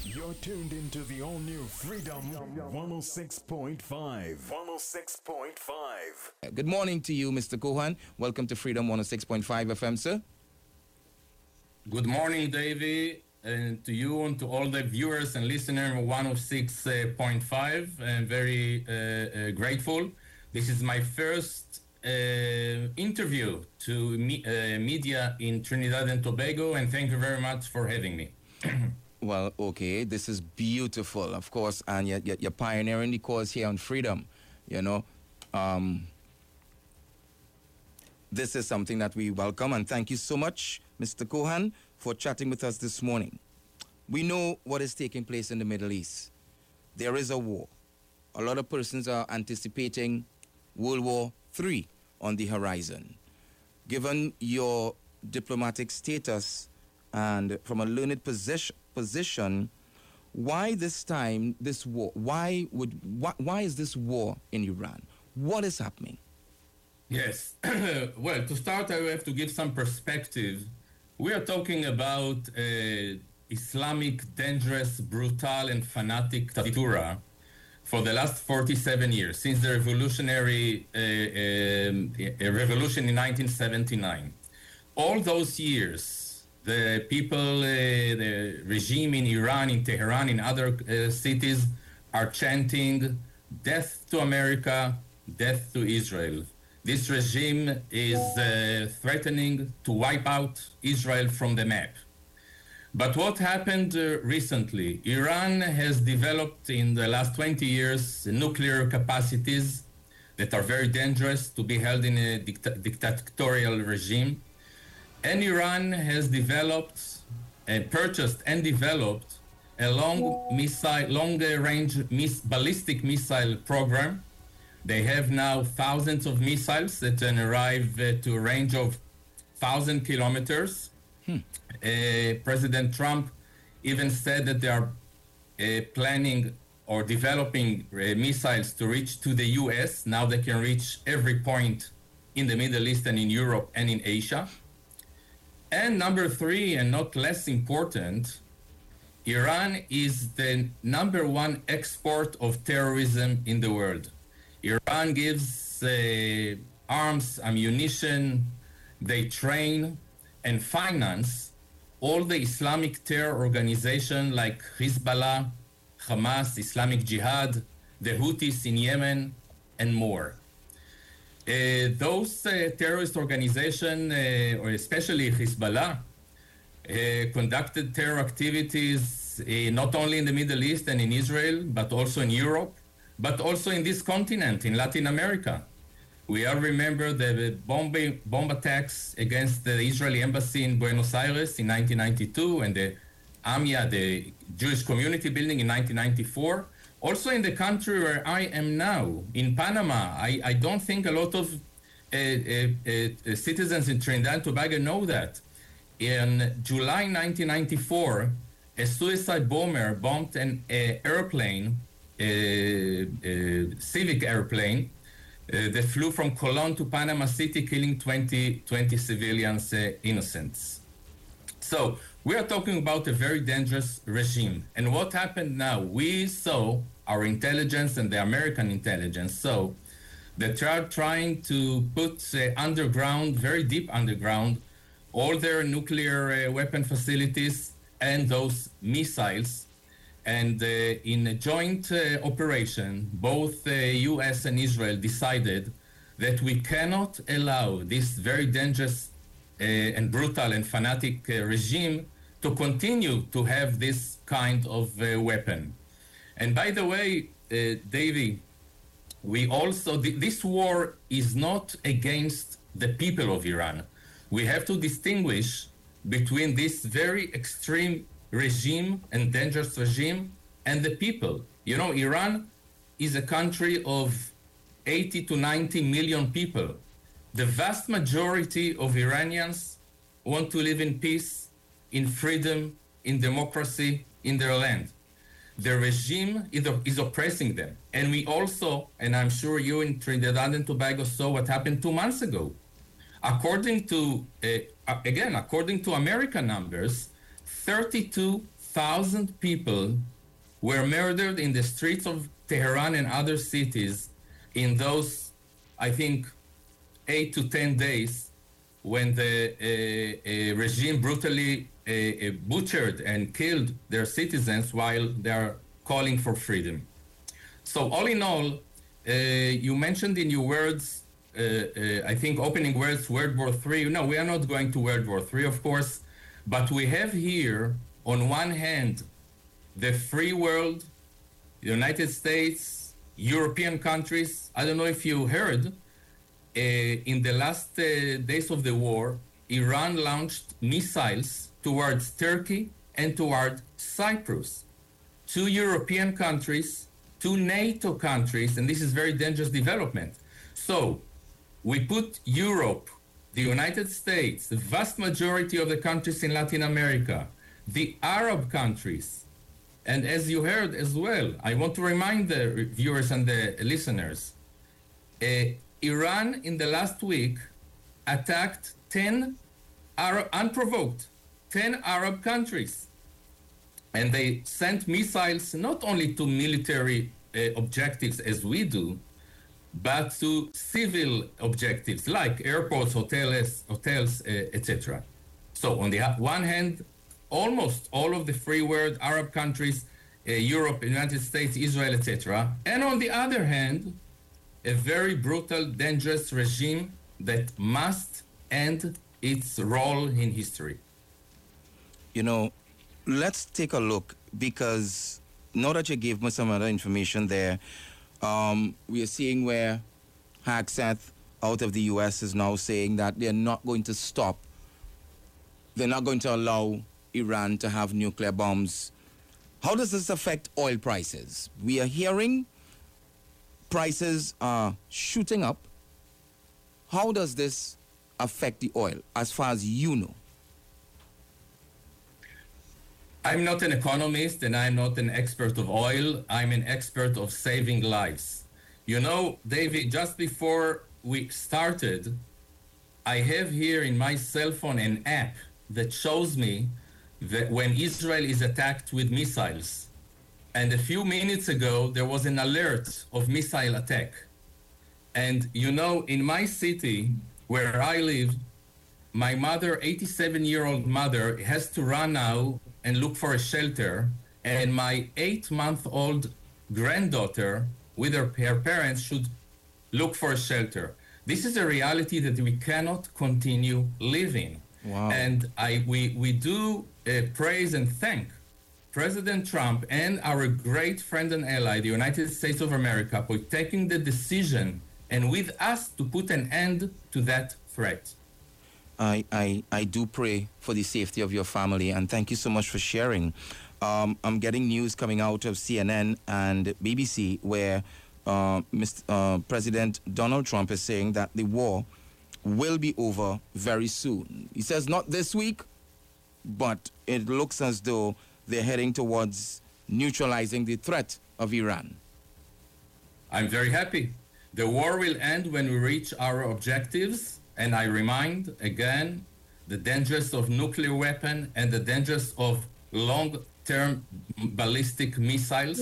You're tuned into the all-new Freedom 106.5. 106.5. Good morning to you, Mr. Cohen. Welcome to Freedom 106.5 FM, sir. Good morning, Davey, and to you and to all the viewers and listeners of 106.5. I'm very grateful. This is my first interview to media in Trinidad and Tobago, and thank you very much for having me. Well, okay, this is beautiful, of course, and you're pioneering the cause here on Freedom, you know. This is something that we welcome, and thank you so much, Mr. Cohen, for chatting with us this morning. We know what is taking place in the Middle East. There is a war. A lot of persons are anticipating World War III on the horizon. Given your diplomatic status and from a learned position, why this time, this war? Why is this war in Iran? What is happening? Yes. Well, to start, I have to give some perspective. We are talking about Islamic, dangerous, brutal, and fanatic dictator for the last 47 years, since the revolutionary revolution in 1979. All those years, the people, the regime in Iran, in Tehran, in other cities are chanting, "Death to America, death to Israel." This regime is threatening to wipe out Israel from the map. But what happened recently? Iran has developed in the last 20 years nuclear capacities that are very dangerous to be held in a dictatorial regime. And Iran has developed and purchased and developed a long-range ballistic missile program. They have now thousands of missiles that can arrive to a range of 1,000 kilometers. President Trump even said that they are planning or developing missiles to reach to the US. Now they can reach every point in the Middle East and in Europe and in Asia. And number three, and not less important, Iran is the number one export of terrorism in the world. Iran gives arms, ammunition, they train and finance all the Islamic terror organizations like Hezbollah, Hamas, Islamic Jihad, the Houthis in Yemen, and more. Those terrorist organizations, or especially Hezbollah, conducted terror activities not only in the Middle East and in Israel, but also in Europe, but also in this continent, in Latin America. We all remember the bomb attacks against the Israeli embassy in Buenos Aires in 1992 and the AMIA, the Jewish community building, in 1994. Also in the country where I am now, in Panama, I don't think a lot of citizens in Trinidad and Tobago know that. In July 1994, a suicide bomber bombed an airplane, civic airplane, that flew from Colón to Panama City, killing 20 civilians, innocents. So we are talking about a very dangerous regime. And what happened now? We saw, our intelligence and the American intelligence saw, that they are trying to put underground, very deep underground, all their nuclear weapon facilities and those missiles. And in a joint operation, both the US and Israel decided that we cannot allow this very dangerous and brutal and fanatic regime to continue to have this kind of weapon. And by the way, Davey, we also, this war is not against the people of Iran. We have to distinguish between this very extreme regime and dangerous regime and the people. You know, Iran is a country of 80 to 90 million people. The vast majority of Iranians want to live in peace, in freedom, in democracy, in their land. The regime is oppressing them. And we also, and I'm sure you in Trinidad and Tobago saw what happened 2 months ago. According to American numbers, 32,000 1,000 people were murdered in the streets of Tehran and other cities in those, I think, 8 to 10 days when the regime brutally butchered and killed their citizens while they are calling for freedom. So all in all, you mentioned in your words, I think opening words, World War III. No, we are not going to World War III, of course, but we have here, on one hand, the free world, the United States, European countries. I don't know if you heard, in the last days of the war, Iran launched missiles towards Turkey and toward Cyprus, 2 European countries, 2 NATO countries, and this is very dangerous development. So we put Europe, the United States, the vast majority of the countries in Latin America, the Arab countries, and as you heard as well, I want to remind the viewers and the listeners, Iran in the last week attacked 10 unprovoked 10 Arab countries. And they sent missiles not only to military objectives as we do, but to civil objectives like airports, hotels, etc. So on the one hand, almost all of the free world, Arab countries, Europe, United States, Israel, etc. And on the other hand, a very brutal, dangerous regime that must end its role in history. You know, let's take a look, because now that you gave me some other information there, we are seeing where Hegseth out of the U.S. is now saying that they're not going to stop. They're not going to allow Iran to have nuclear bombs. How does this affect oil prices? We are hearing prices are shooting up. How does this affect the oil, as far as you know? I'm not an economist and I'm not an expert of oil. I'm an expert of saving lives. You know, David, just before we started, I have here in my cell phone an app that shows me that when Israel is attacked with missiles. And a few minutes ago, there was an alert of missile attack. And you know, in my city where I live, my mother, 87-year-old mother, has to run now and look for a shelter. And my 8-month-old granddaughter with her parents should look for a shelter. This is a reality that we cannot continue living. Wow. And we do praise and thank President Trump and our great friend and ally, the United States of America, for taking the decision and with us to put an end to that threat. I do pray for the safety of your family, and thank you so much for sharing. I'm getting news coming out of CNN and BBC where President Donald Trump is saying that the war will be over very soon. He says not this week, but it looks as though they're heading towards neutralizing the threat of Iran. I'm very happy. The war will end when we reach our objectives, and I remind again the dangers of nuclear weapon and the dangers of long-term ballistic missiles.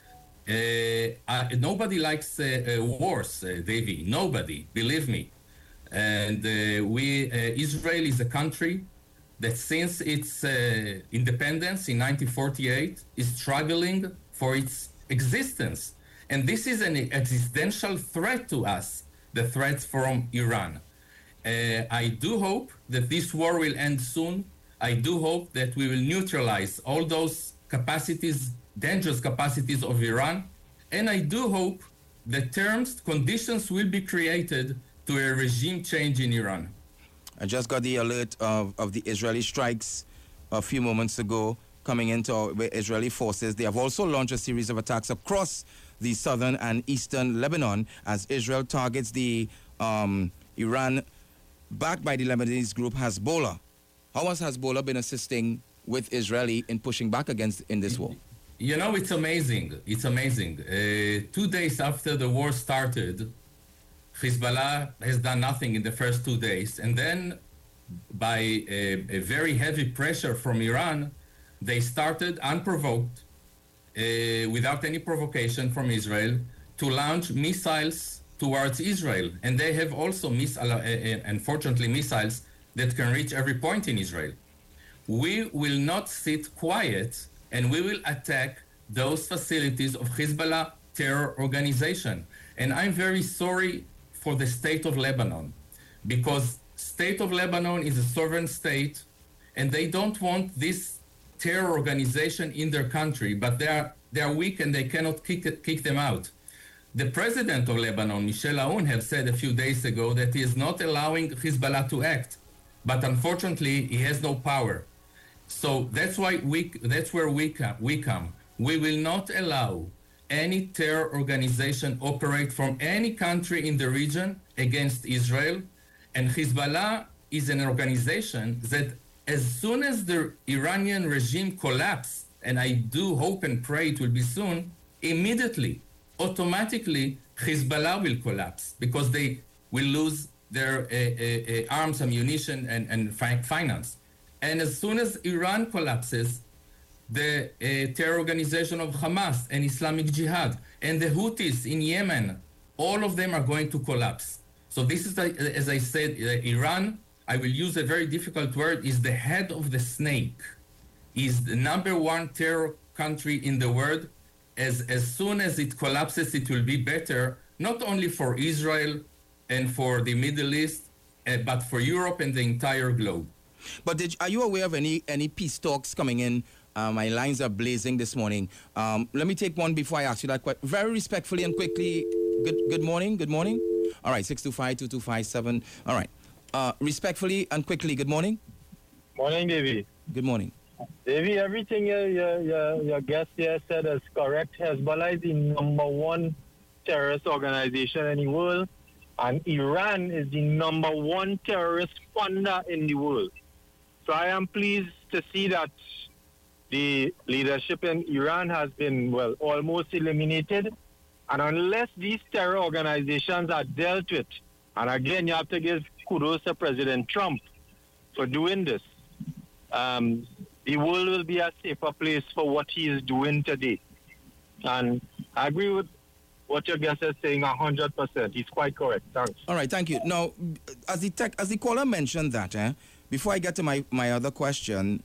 Nobody likes wars, Davy. Nobody, believe me. And Israel is a country that since its independence in 1948 is struggling for its existence. And this is an existential threat to us, the threat from Iran. I do hope that this war will end soon. I do hope that we will neutralize all those capacities, dangerous capacities of Iran. And I do hope that conditions will be created to a regime change in Iran. I just got the alert of the Israeli strikes a few moments ago coming into Israeli forces. They have also launched a series of attacks across the southern and eastern Lebanon as Israel targets the Iran backed by the Lebanese group Hezbollah. How has Hezbollah been assisting with Israeli in pushing back in this war? You know, it's amazing. It's amazing. 2 days after the war started, Hezbollah has done nothing in the first 2 days. And then by a very heavy pressure from Iran, they started unprovoked, without any provocation from Israel, to launch missiles towards Israel. And they have also, unfortunately, missiles that can reach every point in Israel. We will not sit quiet, and we will attack those facilities of Hezbollah terror organization. And I'm very sorry for the state of Lebanon, because state of Lebanon is a sovereign state, and they don't want this terror organization in their country, but they are weak and they cannot kick them out. The president of Lebanon, Michel Aoun, have said a few days ago that he is not allowing Hezbollah to act, but unfortunately he has no power. So that's where we come. We will not allow any terror organization operate from any country in the region against Israel. And Hezbollah is an organization that as soon as the Iranian regime collapses, and I do hope and pray it will be soon, immediately, automatically, Hezbollah will collapse because they will lose their arms, ammunition, and finance. And as soon as Iran collapses, the terror organization of Hamas and Islamic Jihad and the Houthis in Yemen, all of them are going to collapse. So this is, as I said, Iran, I will use a very difficult word, is the head of the snake, is the number one terror country in the world. As soon as it collapses, it will be better, not only for Israel and for the Middle East, but for Europe and the entire globe. But are you aware of any peace talks coming in? My lines are blazing this morning. Let me take one before I ask you that question. Very respectfully and quickly, good morning. All right, 625-2257. All right. Respectfully and quickly, good morning. Morning, Davy. Good morning. Davy, everything your guest here said is correct. Hezbollah is the number one terrorist organization in the world, and Iran is the number one terrorist funder in the world. So I am pleased to see that the leadership in Iran has been, almost eliminated. And unless these terror organizations are dealt with, and again, you have to give kudos to President Trump for doing this, the world will be a safer place for what he is doing today. And I agree with what your guest is saying 100%. He's quite correct. Thanks. All right, thank you. Now, as the caller mentioned that, before I get to my other question,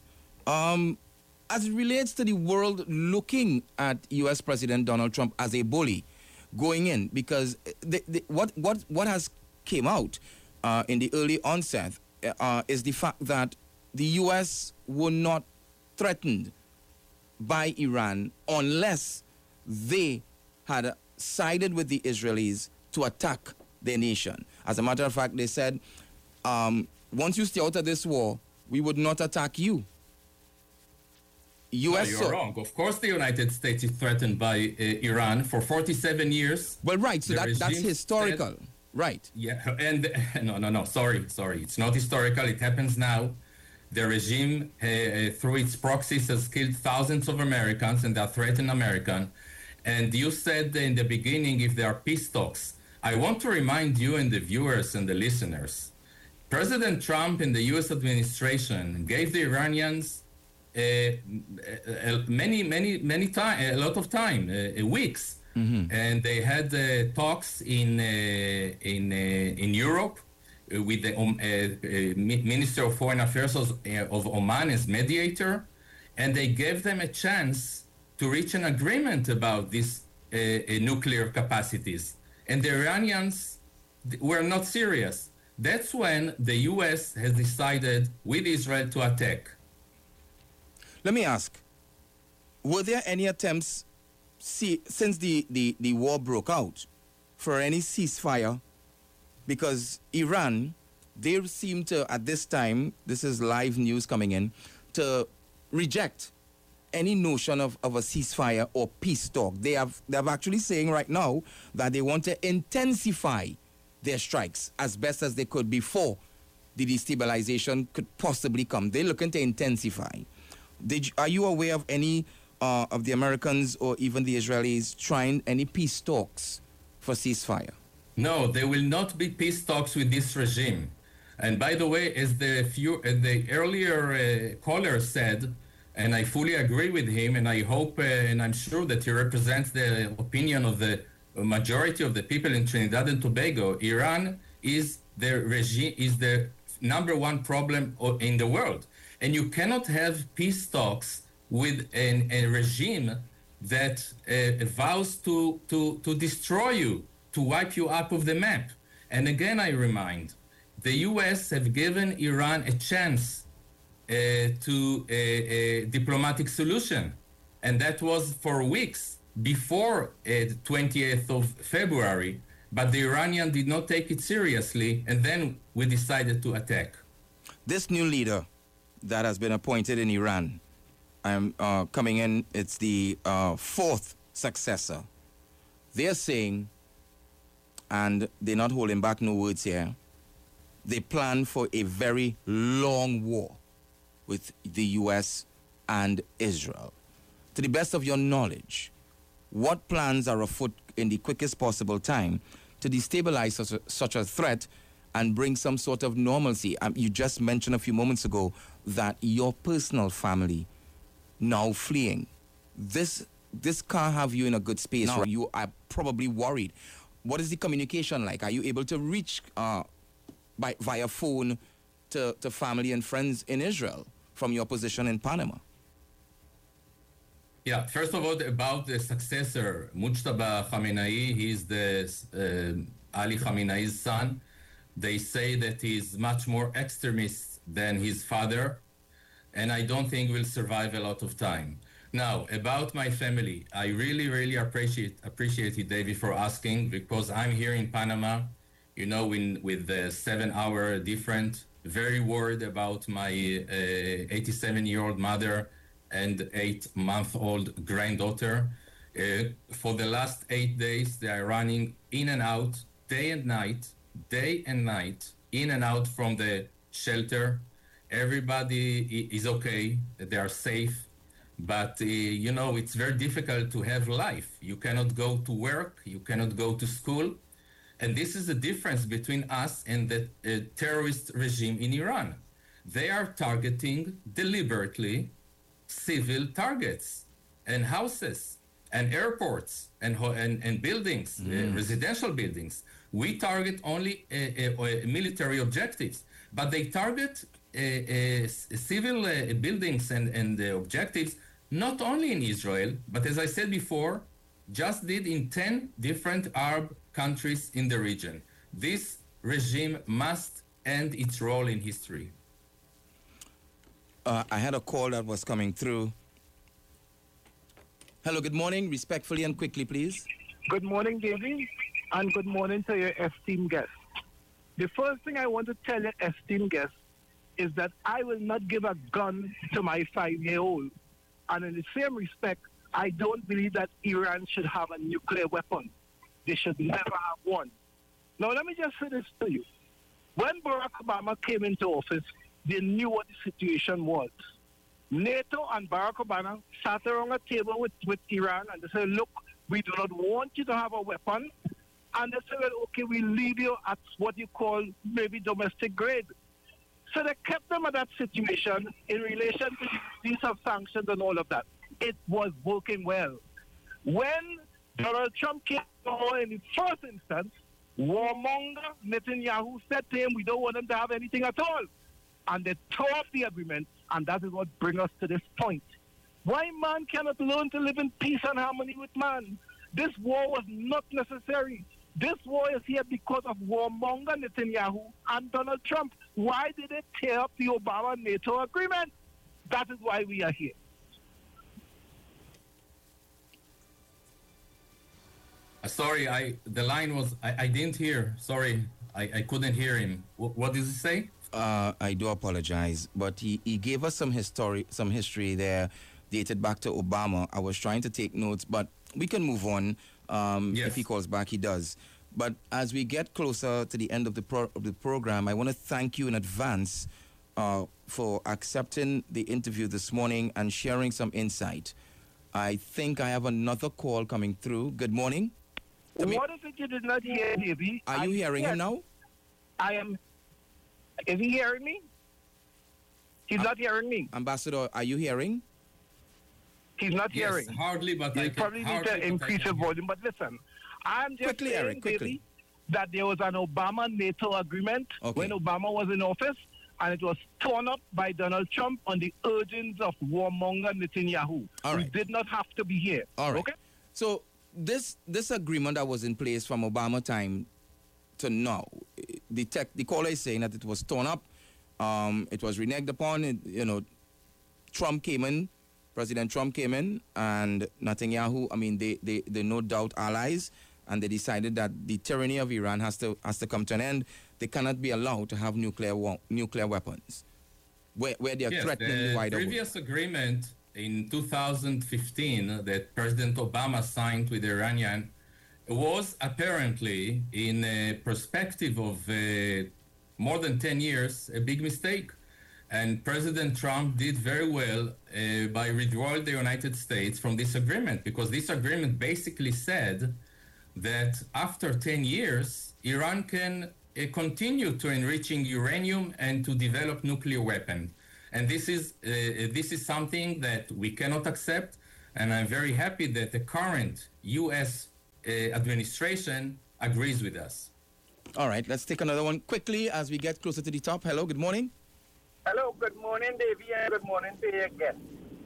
as it relates to the world looking at U.S. President Donald Trump as a bully going in, because what has came out in the early onset is the fact that the U.S. were not threatened by Iran unless they had sided with the Israelis to attack their nation. As a matter of fact, they said, once you stay out of this war, we would not attack you. US, you're wrong. Of course, the United States is threatened by Iran for 47 years. Well, right. So that's historical. Right. Yeah. And no. Sorry. It's not historical. It happens now. The regime, through its proxies, has killed thousands of Americans, and they are threatening Americans. And you said in the beginning, if there are peace talks, I want to remind you and the viewers and the listeners, President Trump and the U.S. administration gave the Iranians a lot of time, weeks, and they had talks in Europe with the Minister of Foreign Affairs of Oman as mediator, and they gave them a chance to reach an agreement about these nuclear capacities, and the Iranians were not serious. That's when the U.S. has decided with Israel to attack. Let me ask, were there any attempts since the war broke out for any ceasefire? Because Iran, they seem to, at this time, this is live news coming in, to reject any notion of a ceasefire or peace talk. They're actually saying right now that they want to intensify their strikes as best as they could before the destabilization could possibly come. They're looking to intensify. Are you aware of any of the Americans or even the Israelis trying any peace talks for ceasefire? No, there will not be peace talks with this regime. And by the way, as the earlier caller said, And I fully agree with him, and I hope and I'm sure that he represents the opinion of the majority of the people in Trinidad and Tobago. Iran is the regime, is the number one problem in the world. And you cannot have peace talks with a regime that vows to destroy you, to wipe you up of the map. And again, I remind, the US have given Iran a chance to a diplomatic solution. And that was for weeks before the 20th of February. But the Iranian did not take it seriously, and then we decided to attack. This new leader that has been appointed in Iran, coming in, it's the fourth successor. They're saying, and they're not holding back no words here, they plan for a very long war with the U.S. and Israel. To the best of your knowledge, what plans are afoot in the quickest possible time to destabilize such a threat and bring some sort of normalcy? You just mentioned a few moments ago that your personal family now fleeing. This can't have you in a good space. Now, you are probably worried. What is the communication like? Are you able to reach via phone to family and friends in Israel from your position in Panama? Yeah, first of all, about the successor, Mujtaba Khamenei, he's the Ali Khamenei's son. They say that he's much more extremist than his father, and I don't think will survive a lot of time. Now, about my family, I really, really appreciate it, David, for asking, because I'm here in Panama, with the 7-hour difference, very worried about my 87-year-old mother and 8-month-old granddaughter. For the last 8 days, they are running in and out, day and night, in and out from the shelter. Everybody is okay, they are safe, but it's very difficult to have life. You cannot go to work, you cannot go to school. And this is the difference between us and the terrorist regime in Iran. They are targeting deliberately civil targets and houses and airports and buildings, residential buildings. We target only military objectives, but they target civil buildings and objectives not only in Israel, but as I said before, just did in 10 different Arab countries in the region. This regime must end its role in history. I had a call that was coming through. Hello, good morning. Respectfully and quickly, please. Good morning, Davey, and good morning to your esteemed guest. The first thing I want to tell your esteemed guest is that I will not give a gun to my 5-year-old. And in the same respect, I don't believe that Iran should have a nuclear weapon. They should never have one. Now, let me just say this to you. When Barack Obama came into office, they knew what the situation was. NATO and Barack Obama sat around a table with Iran and they said, look, we do not want you to have a weapon. And they said, well, okay, we'll leave you at what you call maybe domestic grade. So they kept them at that situation in relation to the release of sanctions and all of that. It was working well. When Donald Trump came to power in the first instance, warmonger Netanyahu said to him, we don't want them to have anything at all. And they tore up the agreement, and that is what brings us to this point. Why man cannot learn to live in peace and harmony with man? This war was not necessary. This war is here because of warmonger Netanyahu and Donald Trump. Why did they tear up the Obama-NATO agreement? That is why we are here. Sorry, the line was, I didn't hear. Sorry, I couldn't hear him. What did he say? I do apologize, but he gave us some history there dated back to Obama. I was trying to take notes, but we can move on. Yes. If he calls back, he does. But as we get closer to the end of the program, I want to thank you in advance for accepting the interview this morning and sharing some insight. I think I have another call coming through. Good morning. What is it you did not hear, Davey? Are you hearing him now? I am. Is he hearing me? He's not hearing me. Ambassador, are you hearing? He's not Yes, hearing. hardly, but You I can probably need hardly, to but I increase can your hear. volume. But listen, I'm just Quickly, saying, Eric, quickly. Davey, that there was an Obama-NATO agreement Okay. when Obama was in office, and it was torn up by Donald Trump on the urgings of warmonger Netanyahu. All We right. did not have to be here. All right. Okay? So this agreement that was in place from Obama time to now, the caller is saying that it was torn up, it was reneged upon. Trump came in, President Trump came in, and Netanyahu. I mean, they no doubt allies, and they decided that the tyranny of Iran has to come to an end. They cannot be allowed to have nuclear weapons, where they are Yes, threatening the the wider world. previous agreement in 2015 that President Obama signed with the Iranian was apparently, in a perspective of more than 10 years, a big mistake. And President Trump did very well by withdrawing the United States from this agreement, because this agreement basically said that after 10 years, Iran can continue to enriching uranium and to develop nuclear weapons. And this is something that we cannot accept. And I'm very happy that the current U.S. Administration agrees with us. All right, let's take another one quickly as we get closer to the top. Hello, good morning. Hello, good morning, Davey, and good morning to your guest.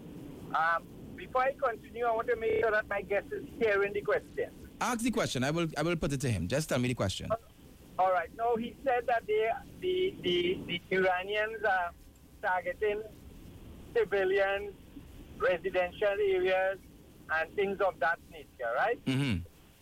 Before I continue, I want to make sure that my guest is hearing the question. Ask the question. I will put it to him. Just tell me the question. All right. No, he said that the Iranians are targeting civilians, residential areas, and things of that nature, right? Mm-hmm.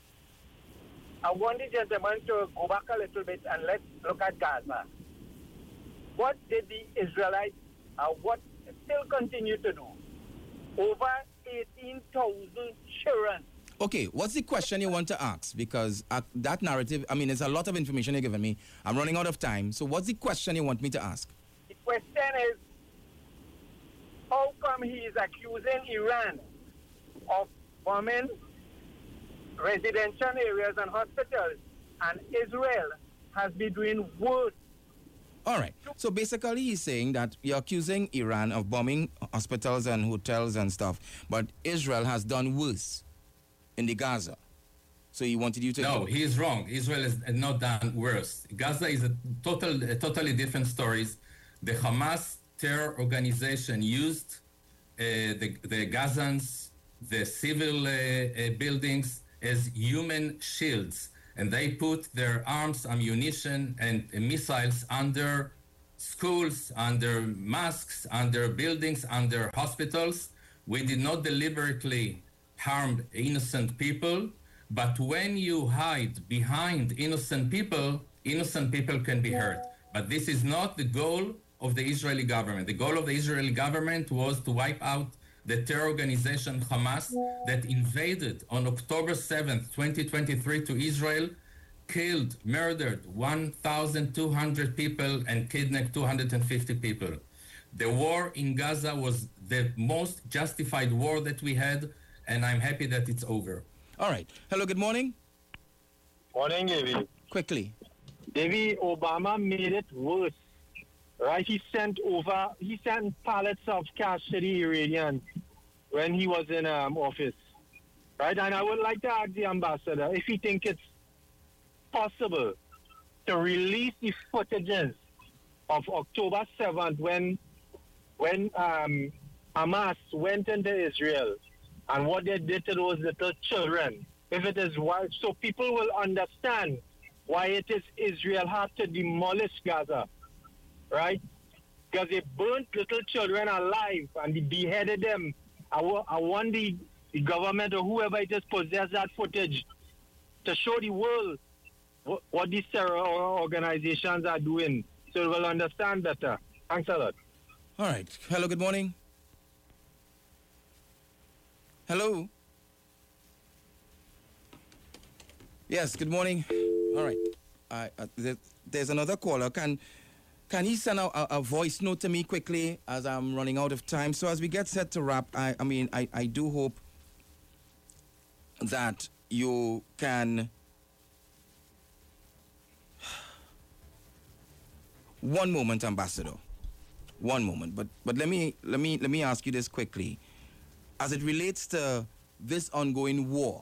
I want the gentleman to go back a little bit and let's look at Gaza. What did the Israelites, what still continue to do? Over 18,000 children. Okay, what's the question you want to ask? Because that narrative, I mean, there's a lot of information you're giving me. I'm running out of time. So what's the question you want me to ask? The question is, how come he is accusing Iran of bombing residential areas and hospitals, and Israel has been doing worse? All right. So basically, he's saying that you're accusing Iran of bombing hospitals and hotels and stuff, but Israel has done worse in the Gaza. So he wanted you to... No, he is wrong. Israel has not done worse. Gaza is a totally different stories. The Hamas terror organization used the Gazans, the civil buildings, as human shields. And they put their arms, ammunition, and missiles under schools, under mosques, under buildings, under hospitals. We did not deliberately harm innocent people, but when you hide behind innocent people can be hurt. But this is not the goal of the Israeli government. The goal of the Israeli government was to wipe out the terror organization Hamas that invaded on October 7th, 2023 to Israel, killed, murdered 1,200 people and kidnapped 250 people. The war in Gaza was the most justified war that we had, and I'm happy that it's over. All right. Hello, good morning. Morning, Davey. Quickly. Davey, Obama made it worse. Right? He sent pallets of cash to the Iranians when he was in office. Right? And I would like to ask the ambassador if he thinks it's possible to release the footages of October 7th when Hamas went into Israel and what they did to those little children. If it is why, so people will understand why it is Israel had to demolish Gaza, right? Because they burnt little children alive and they beheaded them. I want the government or whoever it is possess that footage to show the world what these terror organizations are doing, so they will understand better. Thanks a lot. All right. Hello, good morning. Hello. Yes, good morning. All right. There's another caller. Can he send a voice note to me quickly as I'm running out of time? So as we get set to wrap, I do hope that you can... One moment, Ambassador. One moment. But let me ask you this quickly. as it relates to this ongoing war,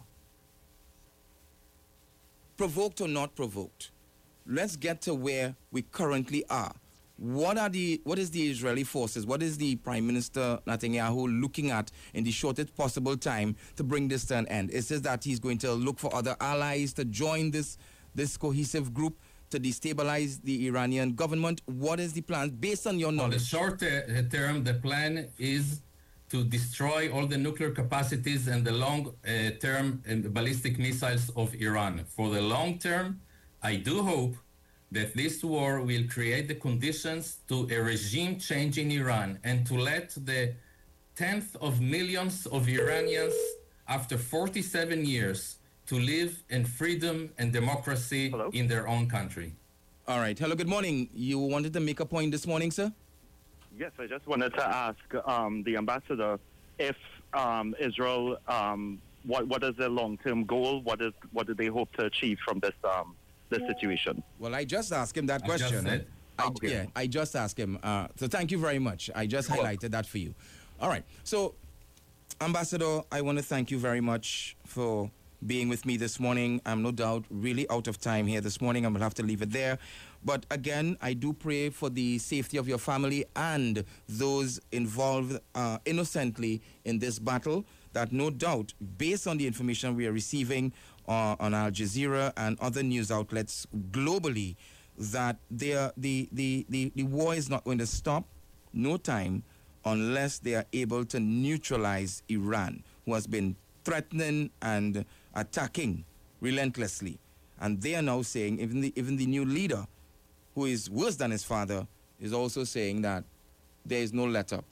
provoked or not provoked, let's get to where we currently are. What is the Israeli forces, what is the Prime Minister Netanyahu looking at in the shortest possible time to bring this to an end? Is it that he's going to look for other allies to join this cohesive group to destabilize the Iranian government? What is the plan based on your On the knowledge? short term, the plan is to destroy all the nuclear capacities and the long-term ballistic missiles of Iran. For the long term, I do hope that this war will create the conditions to a regime change in Iran and to let the tenth of millions of Iranians, after 47 years, to live in freedom and democracy in their own country. All right. Hello, good morning. You wanted to make a point this morning, sir? Yes, I just wanted to ask the ambassador if Israel, what is their long-term goal? What do they hope to achieve from this situation? Well, I just asked him that question. I just asked him. So thank you very much. I just highlighted that for you. All right. So, Ambassador, I want to thank you very much for being with me this morning. I'm no doubt really out of time here this morning. I will have to leave it there. But again, I do pray for the safety of your family and those involved innocently in this battle, that no doubt, based on the information we are receiving on Al Jazeera and other news outlets globally, that the war is not going to stop, no time, unless they are able to neutralize Iran, who has been threatening and attacking relentlessly. And they are now saying, even the new leader, who is worse than his father, is also saying that there is no let up.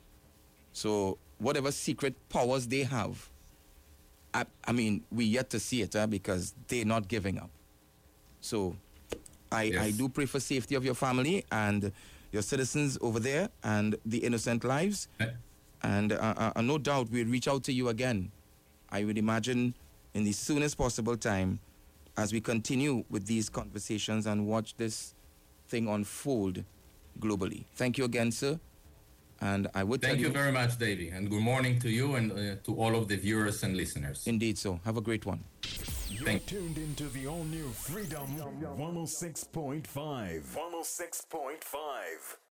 So whatever secret powers they have, I mean, we yet to see it because they're not giving up. So I do pray for safety of your family and your citizens over there and the innocent lives. And no doubt we'll reach out to you again, I would imagine, in the soonest possible time, as we continue with these conversations and watch this thing unfold globally. Thank you again, sir. And I would Thank you very much, Davey. And good morning to you and to all of the viewers and listeners. Indeed so. Have a great one. You're tuned into the all-new Freedom 106.5. 106.5.